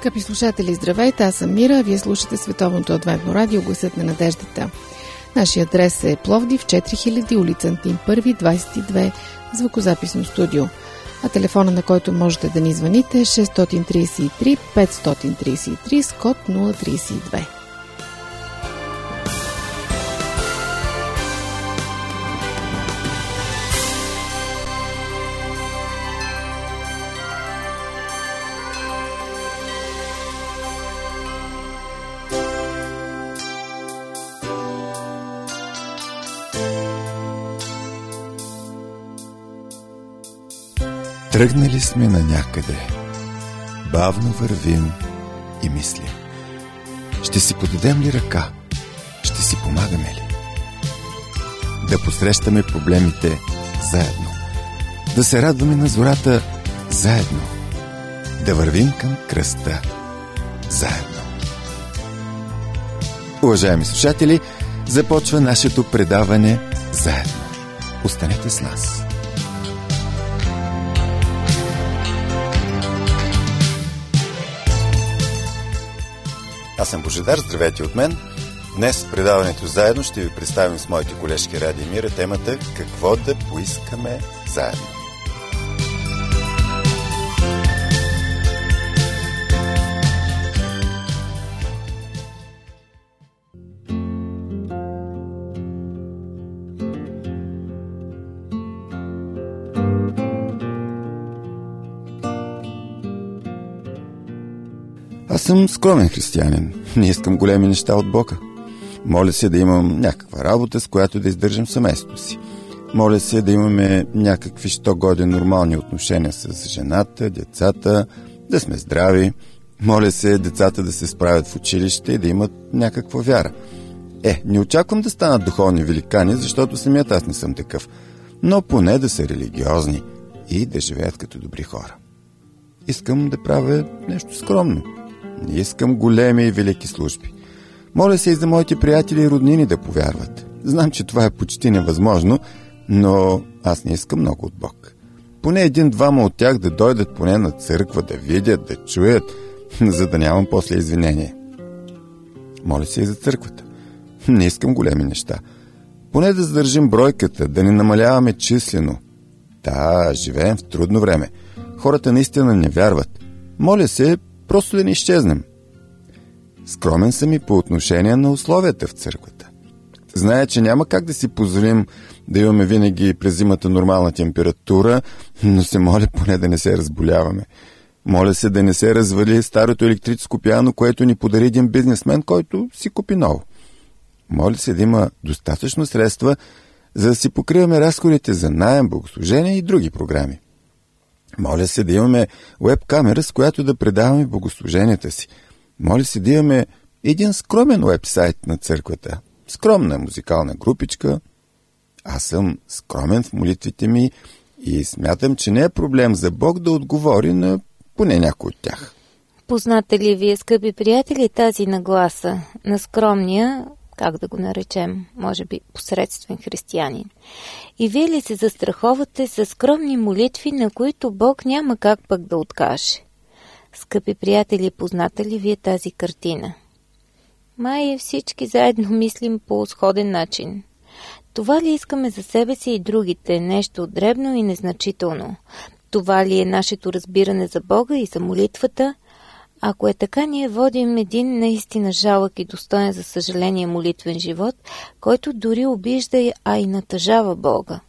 Скъпи слушатели, здравейте! Аз съм Мира, вие слушате Световното адвентно радио, гласът на надеждата. Нашия адрес е Пловдив, 4000, улица Антим 1, 22, звукозаписно студио. А телефона, на който можете да ни звъните, е 633 533 с код 032. Тръгнали сме на някъде. Бавно вървим и мислим. Ще си подадем ли ръка? Ще си помагаме ли? Да посрещаме проблемите заедно. Да се радваме на зората заедно. Да вървим към кръста заедно. Уважаеми слушатели, започва нашето предаване заедно. Останете с нас. Аз съм Божидар, здравейте от мен. Днес в предаването заедно ще ви представим с моите колежки Ради и Мира темата "Какво да поискаме заедно". Аз съм скромен християнин. Не искам големи неща от Бога. Моля се да имам някаква работа, с която да издържам семейството си. Моля се да имаме някакви що-годе нормални отношения с жената, децата, да сме здрави. Моля се децата да се справят в училище и да имат някаква вяра. Не очаквам да станат духовни великани, защото самият аз не съм такъв. Но поне да са религиозни и да живеят като добри хора. Искам да правя нещо скромно. Не искам големи и велики служби. Моля се и за моите приятели и роднини да повярват. Знам, че това е почти невъзможно, но аз не искам много от Бог. Поне един-двама от тях да дойдат поне на църква, да видят, да чуят, за да нямам после извинение. Моля се и за църквата. Не искам големи неща. Поне да задържим бройката, да не намаляваме числено. Да, живеем в трудно време. Хората наистина не вярват. Моля се просто да не изчезнем. Скромен съм и по отношение на условията в църквата. Зная, че няма как да си позволим да имаме винаги през зимата нормална температура, но се моля поне да не се разболяваме. Моля се да не се развали старото електрическо пиано, което ни подари един бизнесмен, който си купи ново. Моля се да има достатъчно средства, за да си покриваме разходите за наем, богослужение и други програми. Моля се да имаме уеб-камера, с която да предаваме богослуженията си. Моля се да имаме един скромен уебсайт на църквата. Скромна музикална групичка. Аз съм скромен в молитвите ми и смятам, че не е проблем за Бог да отговори на поне някой от тях. Познате ли вие, скъпи приятели, тази нагласа на скромния, как да го наречем, може би посредствен християнин? И вие ли се застраховате с скромни молитви, на които Бог няма как пък да откаже? Скъпи приятели, познате ли вие тази картина? Май всички заедно мислим по сходен начин. Това ли искаме за себе си и другите, нещо дребно и незначително? Това ли е нашето разбиране за Бога и за молитвата? Ако е така, ние водим един наистина жалък и достоен за съжаление молитвен живот, който дори обижда, а и натъжава Бога.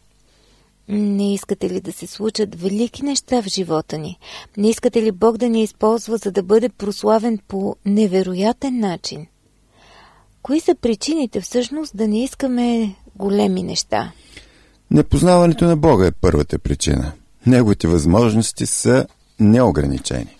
Не искате ли да се случат велики неща в живота ни? Не искате ли Бог да ни използва, за да бъде прославен по невероятен начин? Кои са причините всъщност да не искаме големи неща? Непознаването на Бога е първата причина. Неговите възможности са неограничени.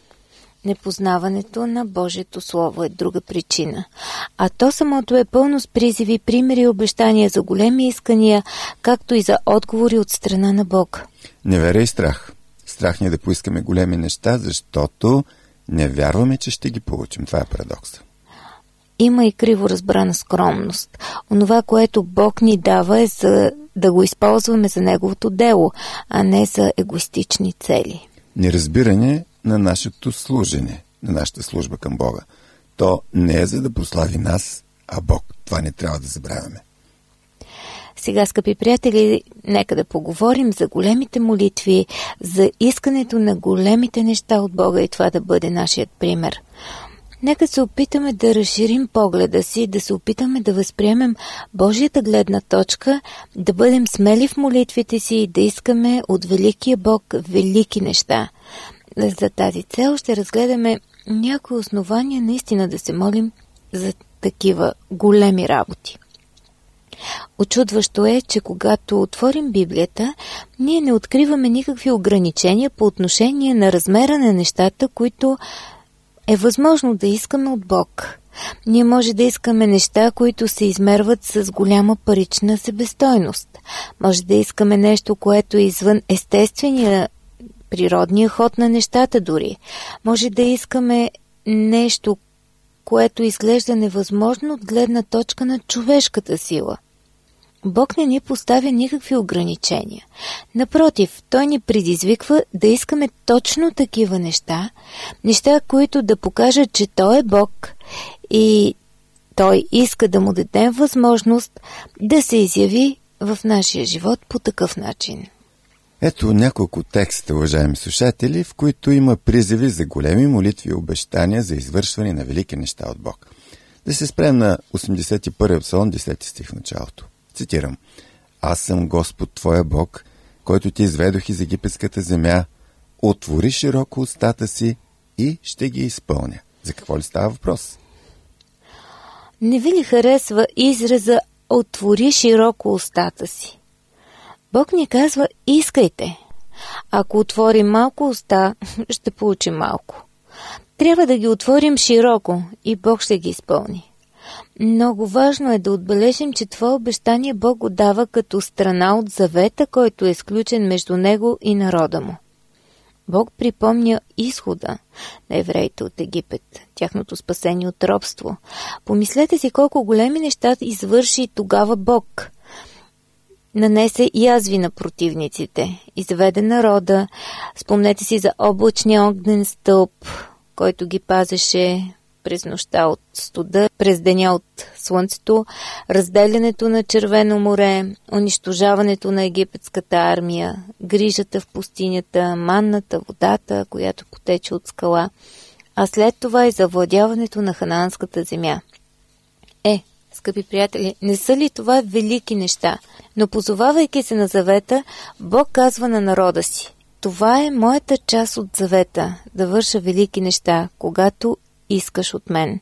Непознаването на Божието Слово е друга причина. А то самото е пълно с призиви, примери и обещания за големи искания, както и за отговори от страна на Бог. Невера и страх. Страх ни е да поискаме големи неща, защото не вярваме, че ще ги получим. Това е парадокса. Има и криво разбрана скромност. Онова, което Бог ни дава, е за да го използваме за Неговото дело, а не за егоистични цели. Неразбиране на нашето служене. на нашата служба към Бога, то не е за да прослави нас, а Бог. Това не трябва да забравяме. Сега, скъпи приятели, нека да поговорим за големите молитви, за искането на големите неща от Бога и това да бъде нашият пример. Нека се опитаме да разширим погледа си, да се опитаме да възприемем Божията гледна точка, да бъдем смели в молитвите си и да искаме от великия Бог велики неща. За тази цел ще разгледаме някои основания наистина да се молим за такива големи работи. Очудващо е, че когато отворим Библията, ние не откриваме никакви ограничения по отношение на размера на нещата, които е възможно да искаме от Бог. Ние може да искаме неща, които се измерват с голяма парична себестойност. Може да искаме нещо, което е извън естествения, природния ход на нещата дори. Може да искаме нещо, което изглежда невъзможно от гледна точка на човешката сила. Бог не ни поставя никакви ограничения. Напротив, Той ни предизвиква да искаме точно такива неща, неща, които да покажат, че Той е Бог и Той иска да му дадем възможност да се изяви в нашия живот по такъв начин. Ето няколко текста, уважаеми слушатели, в които има призиви за големи молитви и обещания за извършване на велики неща от Бог. Да се спрем на 81 псалом, 10 стих в началото. Цитирам: „Аз съм Господ Твоя Бог, който ти изведох из египетската земя. Отвори широко устата си и ще ги изпълня.“ За какво ли става въпрос? Не ви ли харесва израза „отвори широко устата си“? Бог ни казва: искайте. Ако отворим малко уста, ще получим малко. Трябва да ги отворим широко и Бог ще ги изпълни. Много важно е да отбележим, че това обещание Бог го дава като страна от завета, който е сключен между него и народа му. Бог припомня изхода на евреите от Египет, тяхното спасение от робство. Помислете си колко големи неща извърши тогава Бог. Нанесе язви на противниците, изведе народа. Спомнете си за облачния огнен стълб, който ги пазеше през нощта от студа, през деня от слънцето, разделянето на Червено море, унищожаването на египетската армия, грижата в пустинята, манната, водата, която потече от скала, а след това и завладяването на ханаанската земя. Скъпи приятели, не са ли това велики неща? Но позовавайки се на завета, Бог казва на народа си: това е моята част от завета, да върша велики неща, когато искаш от мен.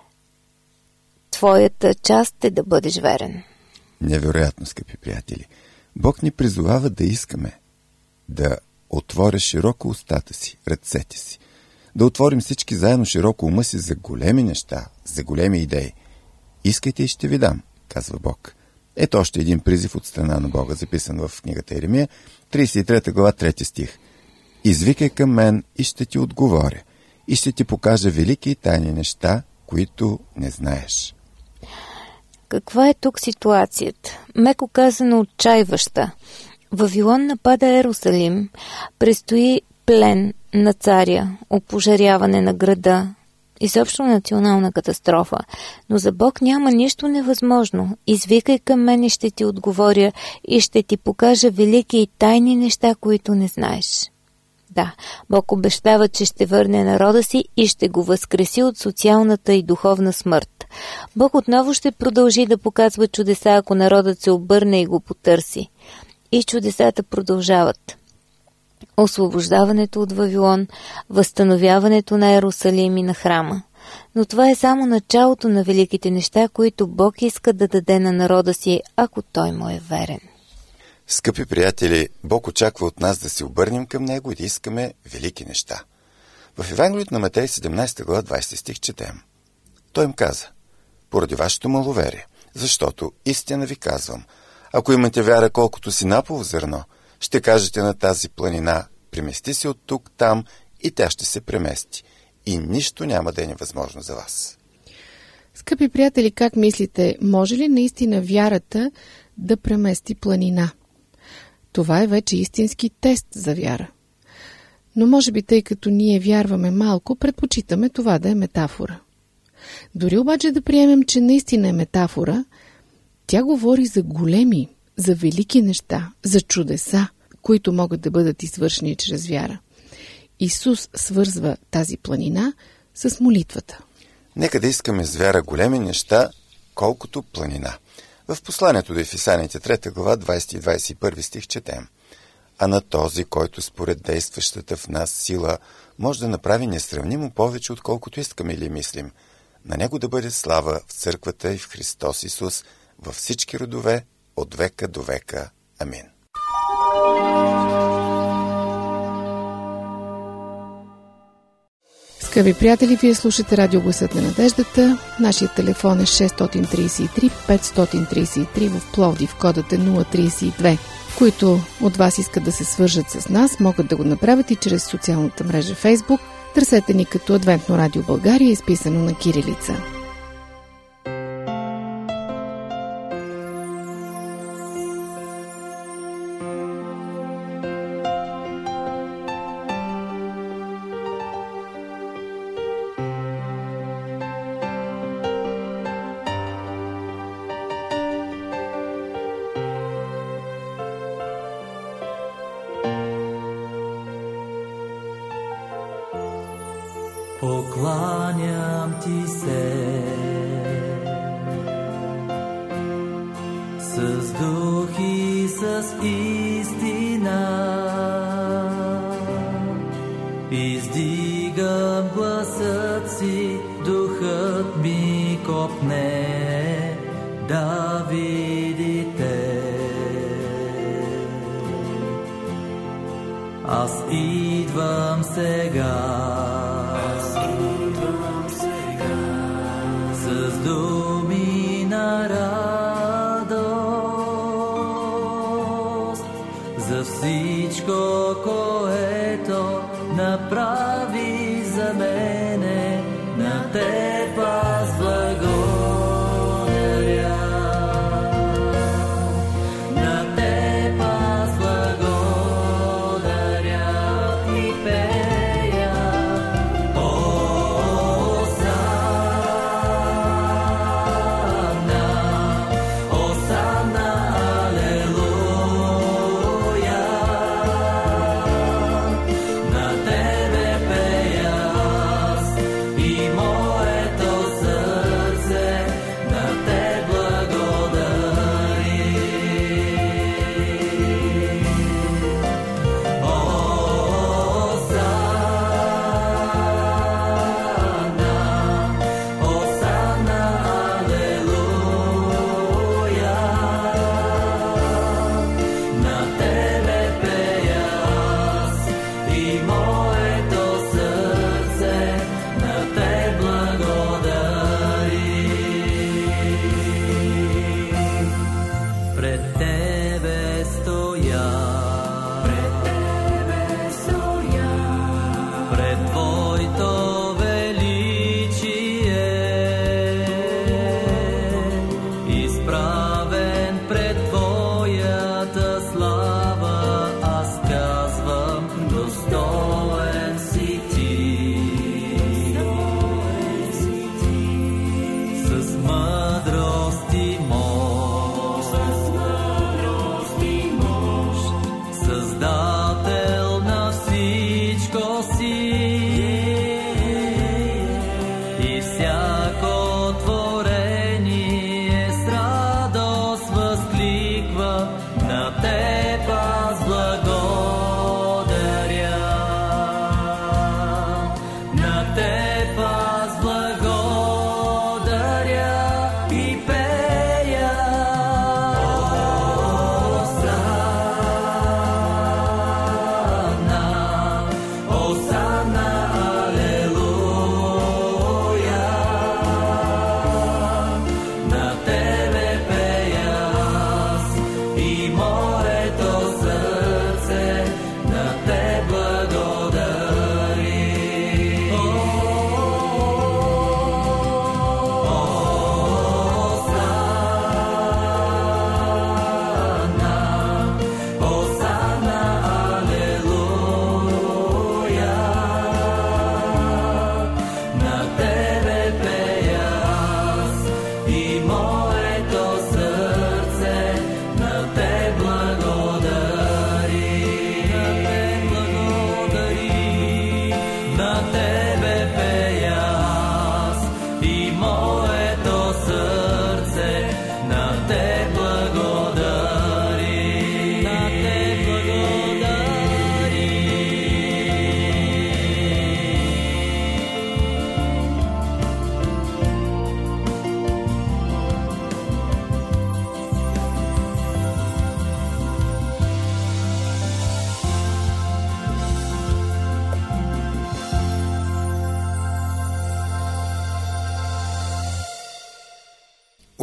Твоята част е да бъдеш верен. Невероятно, скъпи приятели. Бог ни призовава да искаме да отворя широко устата си, ръцете си, да отворим всички заедно широко ума си за големи неща, за големи идеи. Искайте и ще ви дам, казва Бог. Ето още един призив от страна на Бога, записан в книгата Еремия, 33 глава, 3 стих. „Извикай към мен и ще ти отговоря, и ще ти покажа велики и тайни неща, които не знаеш.“ Каква е тук ситуацията? Меко казано отчайваща. Вавилон напада Ерусалим, предстои плен на царя, опожаряване на града, изобщо национална катастрофа. Но за Бог няма нищо невъзможно. Извикай към мен и ще ти отговоря и ще ти покажа велики и тайни неща, които не знаеш. Да, Бог обещава, че ще върне народа си и ще го възкреси от социалната и духовна смърт. Бог отново ще продължи да показва чудеса, ако народът се обърне и го потърси. И чудесата продължават. Освобождаването от Вавилон, възстановяването на Ерусалим и на храма. Но това е само началото на великите неща, които Бог иска да даде на народа си, ако той му е верен. Скъпи приятели, Бог очаква от нас да се обърнем към Него и да искаме велики неща. В Евангелието на Матей 17 глава 20 стих четем: „Той им каза: поради вашето маловерие, защото истина ви казвам, ако имате вяра колкото синапово зърно, ще кажете на тази планина: премести се от тук там, и тя ще се премести. И нищо няма да е невъзможно за вас.“ Скъпи приятели, как мислите, може ли наистина вярата да премести планина? Това е вече истински тест за вяра. Но може би тъй като ние вярваме малко, предпочитаме това да е метафора. Дори обаче да приемем, че наистина е метафора, тя говори за големи, за велики неща, за чудеса, които могат да бъдат извършени чрез вяра. Исус свързва тази планина с молитвата. Нека да искаме с вяра големи неща, колкото планина. В посланието до Ефесяните 3 глава 20 и 21 стих четем: а на този, който според действащата в нас сила може да направи несравнимо повече, отколкото искаме или мислим. На него да бъде слава в църквата и в Христос Исус във всички родове, от века до века. Амин. Скъпи приятели, вие слушате радио Гласът на надеждата. Нашият телефон е 633-533 в Пловдив. Кодът е 032. Които от вас искат да се свържат с нас, могат да го направят и чрез социалната мрежа Facebook. Търсете ни като Адвентно радио България, изписано на кирилица. Покланям ти се с дух и с истина, издигам гласът си, духът ми копне да видите. Аз идвам сега с думи на радост за всичко, което направи за мене. На теб аз благодаря. На теб аз благодаря и пея.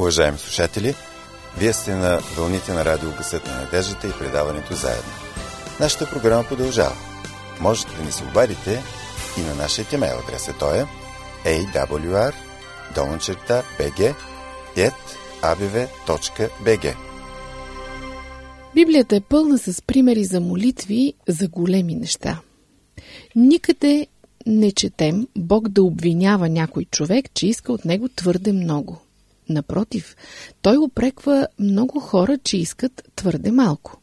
Уважаеми слушатели, вие сте на вълните на радио Гласът на надеждата и предаването Заедно. Нашата програма продължава. Можете да ни се обадите и на нашия имейл адрес. Той е awr@bg.abv.bg. Библията е пълна с примери за молитви за големи неща. Никъде не четем Бог да обвинява някой човек, че иска от него твърде много. Напротив, той упреква много хора, че искат твърде малко.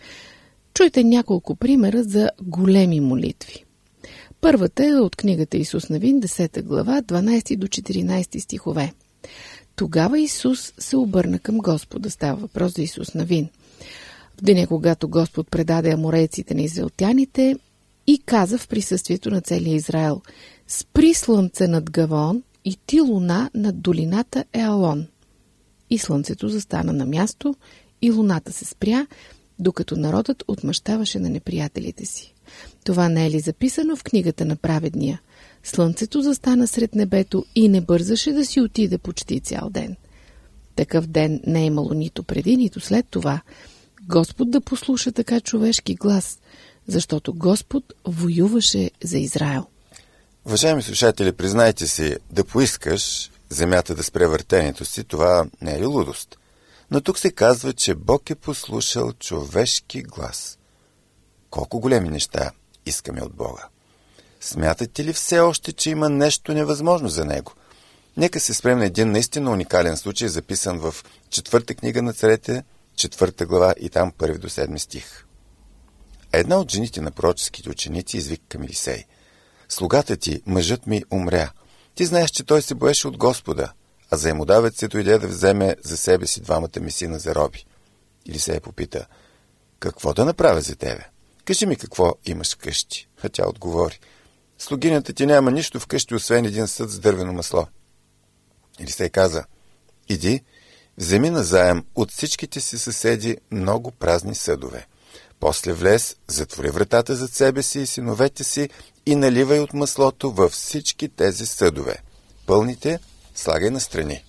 Чуйте няколко примера за големи молитви. Първата е от книгата Исус Навин, 10 глава, 12 до 14 стихове. Тогава Исус се обърна към Господа. Става въпрос за Исус Навин. В деня, когато Господ предаде аморейците на израелтяните и каза в присъствието на целия Израел: спри слънце над Гаваон и ти луна над долината Еалон. И слънцето застана на място и луната се спря, докато народът отмъщаваше на неприятелите си. Това не е ли записано в книгата на праведния? Слънцето застана сред небето и не бързаше да си отиде почти цял ден. Такъв ден не е имало нито преди, нито след това. Господ да послуша така човешки глас, защото Господ воюваше за Израел. Уважаеми слушатели, признайте си, да поискаш земята да спре въртенето си, това не е ли лудост? Но тук се казва, че Бог е послушал човешки глас. Колко големи неща искаме от Бога. Смятате ли все още, че има нещо невъзможно за Него? Нека се спрем на един наистина уникален случай, записан в 4 книга на царете, 4 глава и там 1 до 7 стих. Една от жените на пророческите ученици извика към Елисей: слугата ти, мъжът ми, умря. Ти знаеш, че той се боеше от Господа, а заемодавец дойде да вземе за себе си 2 ми сина за роби. Елисей попита: какво да направя за тебе? Кажи ми какво имаш вкъщи. А тя отговори: слугинята ти няма нищо вкъщи, освен един съд с дървено масло. Елисей каза: иди, вземи назаем от всичките си съседи много празни съдове. После влез, затвори вратата зад себе си и синовете си и наливай от маслото във всички тези съдове. Пълните слагай настрани.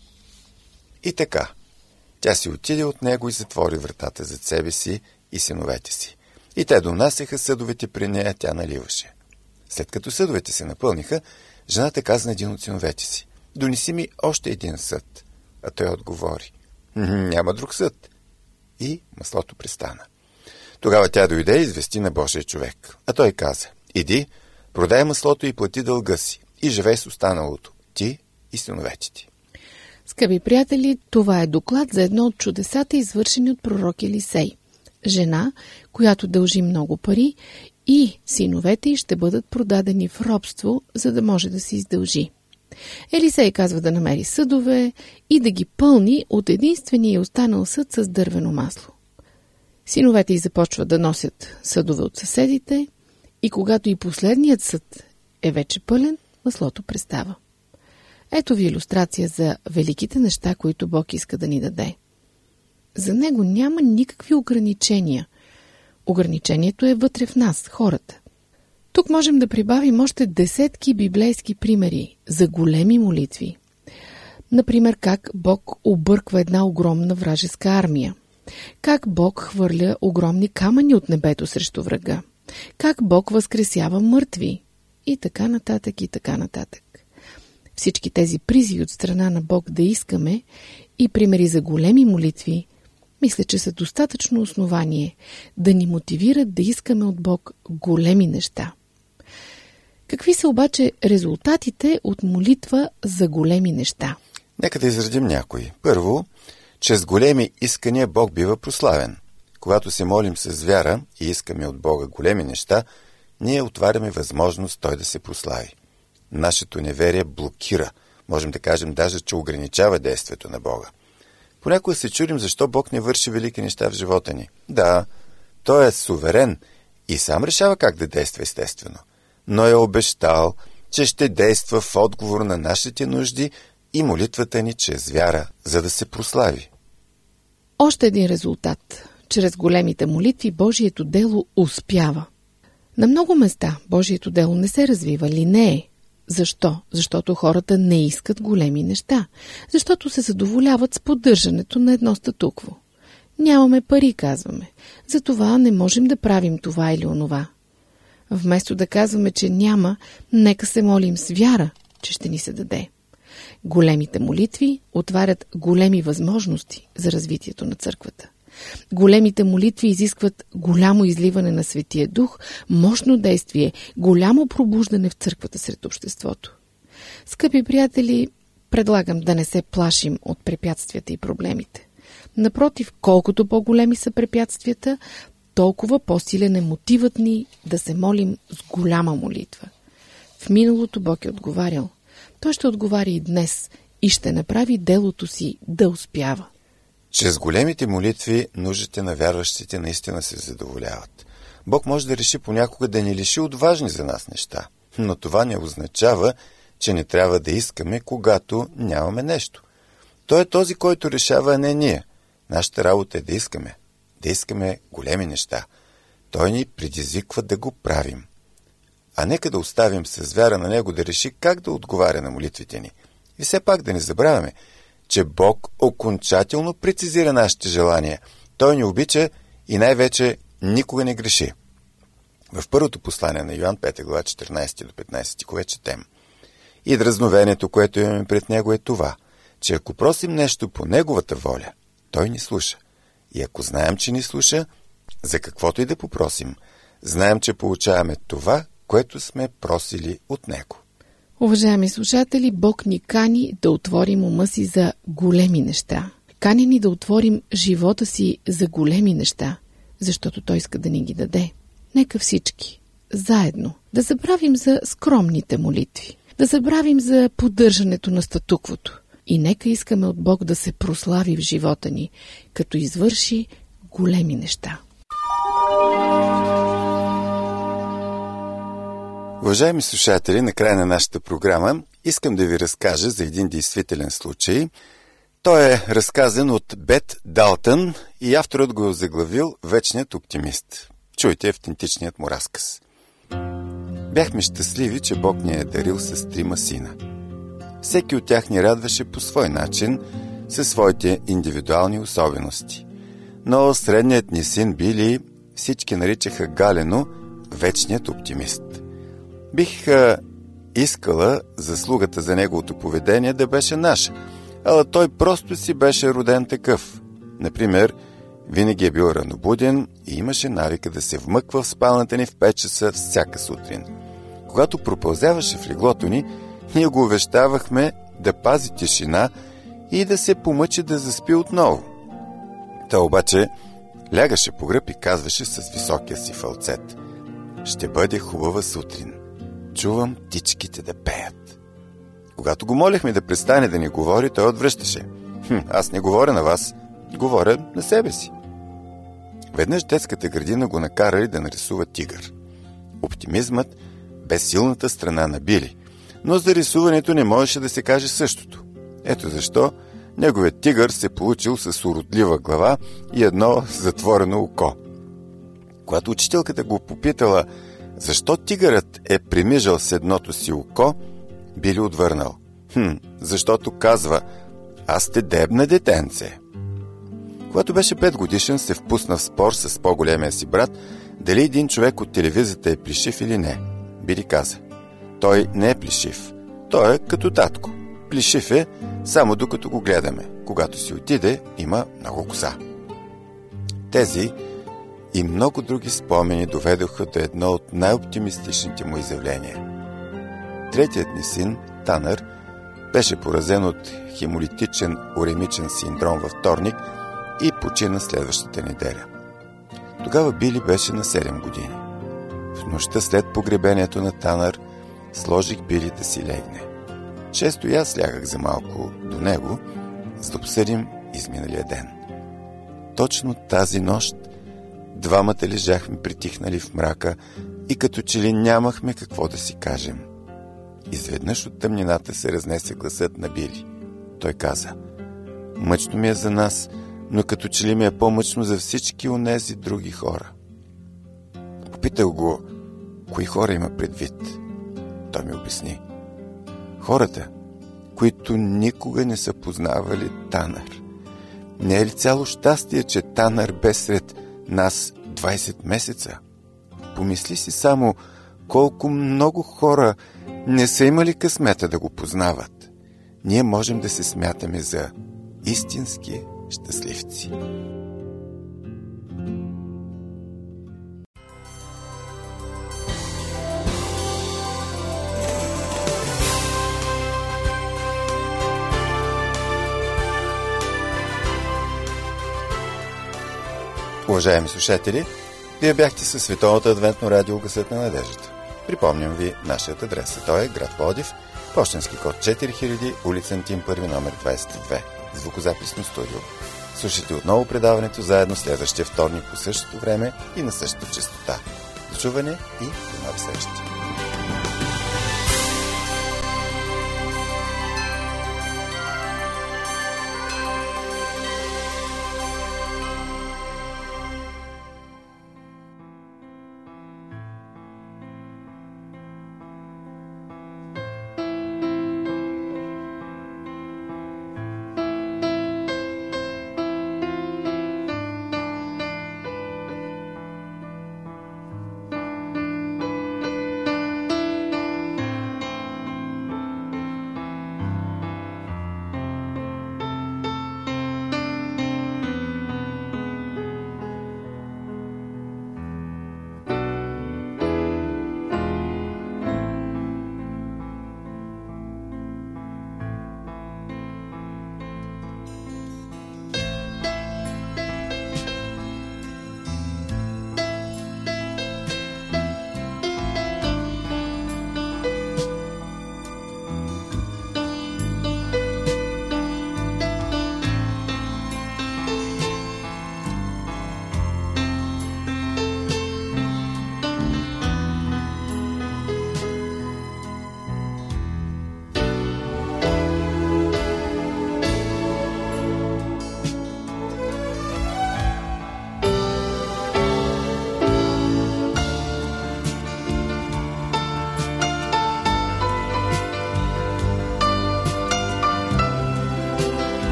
И така, тя си отиде от него и затвори вратата зад себе си и синовете си. И те донасяха съдовете при нея, тя наливаше. След като съдовете се напълниха, жената каза на един от синовете си: донеси ми още един съд. А той отговори: няма друг съд. И маслото престана. Тогава тя дойде и извести на Божия човек. А той каза: иди, продай маслото и плати дълга си и живей с останалото, ти и синовете ти. Скъпи приятели, това е доклад за едно от чудесата, извършени от пророк Елисей. Жена, която дължи много пари, и синовете й ще бъдат продадени в робство, за да може да се издължи. Елисей казва да намери съдове и да ги пълни от единствения останал съд с дървено масло. Синовете й започват да носят съдове от съседите и когато и последният съд е вече пълен, маслото престава. Ето ви илюстрация за великите неща, които Бог иска да ни даде. За Него няма никакви ограничения. Ограничението е вътре в нас, хората. Тук можем да прибавим още десетки библейски примери за големи молитви. Например, как Бог обърква една огромна вражеска армия. Как Бог хвърля огромни камъни от небето срещу врага. Как Бог възкресява мъртви. И така нататък, и така нататък. Всички тези призиви от страна на Бог да искаме и примери за големи молитви, мисля, че са достатъчно основание да ни мотивират да искаме от Бог големи неща. Какви са обаче резултатите от молитва за големи неща? Нека да изредим някои. Първо, чрез големи искания Бог бива прославен. Когато се молим с вяра и искаме от Бога големи неща, ние отваряме възможност Той да се прослави. Нашето неверие блокира, можем да кажем даже, че ограничава действието на Бога. Понякога се чудим защо Бог не върши велики неща в живота ни. Да, Той е суверен и сам решава как да действа естествено, но е обещал, че ще действа в отговор на нашите нужди и молитвата ни чрез вяра, за да се прослави. Още един резултат. Чрез големите молитви Божието дело успява. На много места Божието дело не се развива, линее, Защо? Защото хората не искат големи неща. Защото се задоволяват с поддържането на едно статукво. Нямаме пари, казваме. Затова не можем да правим това или онова. Вместо да казваме, че няма, нека се молим с вяра, че ще ни се даде. Големите молитви отварят големи възможности за развитието на църквата. Големите молитви изискват голямо изливане на Светия Дух, мощно действие, голямо пробуждане в църквата сред обществото. Скъпи приятели, предлагам да не се плашим от препятствията и проблемите. Напротив, колкото по-големи са препятствията, толкова по-силен е мотивът ни да се молим с голяма молитва. В миналото Бог е отговарял. Той ще отговаря и днес и ще направи делото си да успява. Чрез големите молитви нуждите на вярващите наистина се задоволяват. Бог може да реши понякога да ни лиши от важни за нас неща, но това не означава, че не трябва да искаме, когато нямаме нещо. Той е този, който решава, а не ние. Нашата работа е да искаме големи неща. Той ни предизвиква да го правим. А нека да оставим с вяра на Него да реши как да отговаря на молитвите ни. И все пак да не забравяме, че Бог окончателно прецизира нашите желания. Той ни обича и най-вече никога не греши. В първото послание на Йоан 5 глава 14 до 15 стихове четем: И дразновението, което имаме пред Него, е това, че ако просим нещо по Неговата воля, Той ни слуша. И ако знаем, че ни слуша, за каквото и да попросим, знаем, че получаваме това, което сме просили от Него. Уважаеми слушатели, Бог ни кани да отворим ума си за големи неща. Кани ни да отворим живота си за големи неща, защото Той иска да ни ги даде. Нека всички, заедно, да забравим за скромните молитви, да забравим за поддържането на статуквото и нека искаме от Бог да се прослави в живота ни, като извърши големи неща. Уважаеми слушатели, на края на нашата програма искам да ви разкажа за един действителен случай. Той е разказан от Бет Далтън и авторът го е заглавил "Вечният оптимист". Чуйте автентичният му разказ. Бяхме щастливи, че Бог ни е дарил с 3 сина. Всеки от тях ни радваше по свой начин, със своите индивидуални особености. Но средният ни син Били всички наричаха галено "Вечният оптимист". Бих искала заслугата за неговото поведение да беше наша, ала той просто си беше роден такъв. Например, винаги е бил ранобуден и имаше навика да се вмъква в спалната ни в 5 часа всяка сутрин. Когато пропълзяваше в леглото ни, ние го увещавахме да пази тишина и да се помъчи да заспи отново. Та обаче лягаше по гръб и казваше с високия си фалцет: "Ще бъде хубава сутрин. Чувам птичките да пеят." Когато го молехме да престане да ни говори, той отвръщаше: "Аз не говоря на вас, говоря на себе си." Веднъж детската градина го накарали да нарисува тигър. Оптимизмът бе силната страна на Били, но за рисуването не можеше да се каже същото. Ето защо неговият тигър се получил с уродлива глава и едно затворено око. Когато учителката го попитала защо тигърът е примижал с едното си око, Били отвърнал: "Защото казва, аз те дебна детенце." Когато беше 5 годишен, се впусна в спор с по-големия си брат дали един човек от телевизията е плешив или не. Били каза: "Той не е плешив. Той е като татко. Плешив е само докато го гледаме. Когато си отиде, има много коса." Тези и много други спомени доведоха до едно от най-оптимистичните му изявления. Третият ни син, Танър, беше поразен от хемолитичен уремичен синдром във вторник и почина следващата неделя. Тогава Били беше на 7 години. В нощта след погребението на Танър сложих Били да си легне. Често и аз лягах за малко до него, за да обсъдим изминалия ден. Точно тази нощ двамата лежахме притихнали в мрака и като че ли нямахме какво да си кажем. Изведнъж от тъмнината се разнесе гласът на Били. Той каза: "Мъчно ми е за нас, но като че ли ми е по-мъчно за всички онези други хора." Попитах го кои хора има предвид. Той ми обясни: Хората, които никога не са познавали Танър. Не е ли цяло щастие, че Танър бе сред нас 20 месеца? Помисли си само колко много хора не са имали късмета да го познават. Ние можем да се смятаме за истински щастливци. Уважаеми слушатели, вие бяхте със Световното адвентно радио Гласът на надеждата. Припомням ви нашият адрес. Той е град Пловдив, пощенски код 4000, улица Антим 1, номер 22, звукозаписно студио. Слушайте отново предаването заедно следващия вторник по същото време и на същата честота. До чуване и до нови срещи!